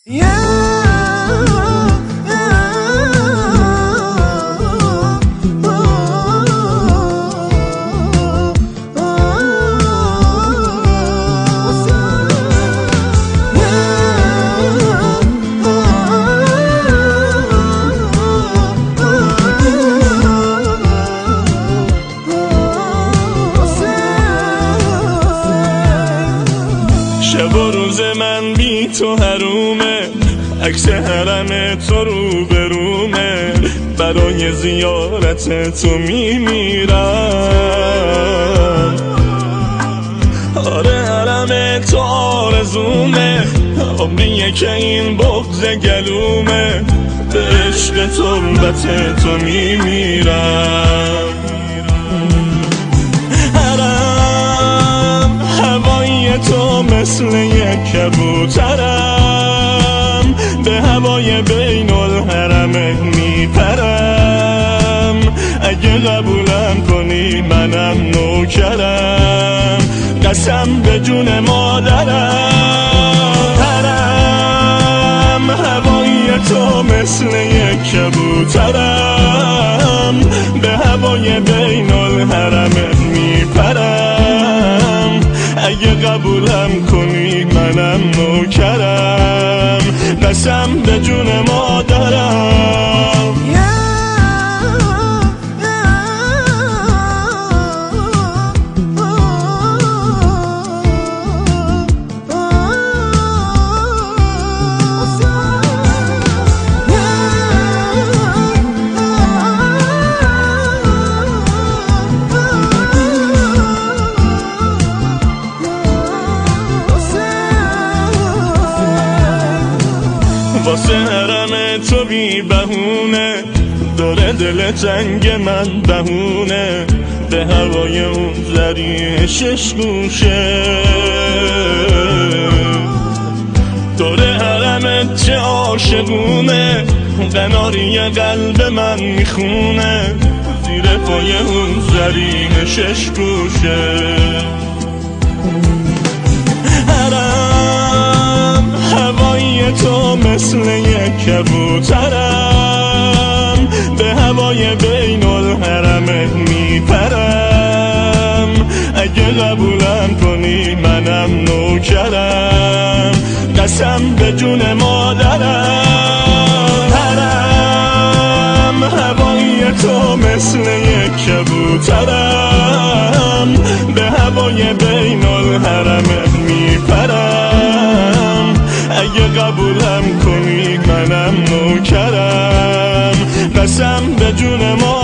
شب و روز من بی تو حرومه، عکس حرم تو رو برومه، برای زیارت تو میمیرم. آره حرم تو آرزومه، عمریه که این بغض گلومه، به عشق تربت تو میمیرم. تو مثل یک کبوترم، به هوای بین الحرمین میپرم. اگه قبولم کنی منم نوکرم، قسم به جون مادرم. حرم هوای تو مثل یک کبوترم، به هوای بین الحرمین میپرم. اگه قبولم کنی منم نوکرم، قسم به جون مادرم. واسه حرم تو بی بهونه، داره دل تنگ من بهونه، به هوای اون زری شش گوشه. داره حرمت چه عاشقونه، قناری قلب من میخونه، زیر پای اون زری شش گوشه. تو مثل یک کبوترم، به هوای بین الحرمین میپرم. اگه قبولم کنی منم نوکرم، قسم به جون مادرم. حرم هوای تو مثل یک کبوترم، به هوای بین الحرمین میپرم. اگه قبولم کنی منم نوکرم، قسم به جون ما